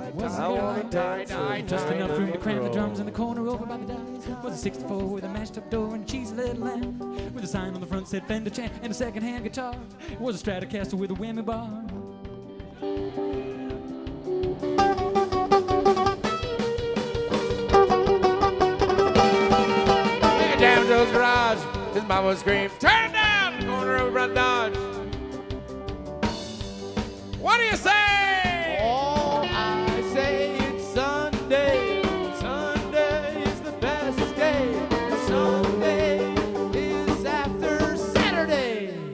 Was a girl like die, just enough room to cram the drums in the corner over by the dice. Was a 64 with a mashed up door and a cheesy little lamp, with a sign on the front said Fender Champ and a second-hand guitar. Was a Stratocaster with a whammy bar. Down Joe's garage, his mama screamed, "Turn it down!" Corner of Run Dodge. What do you say?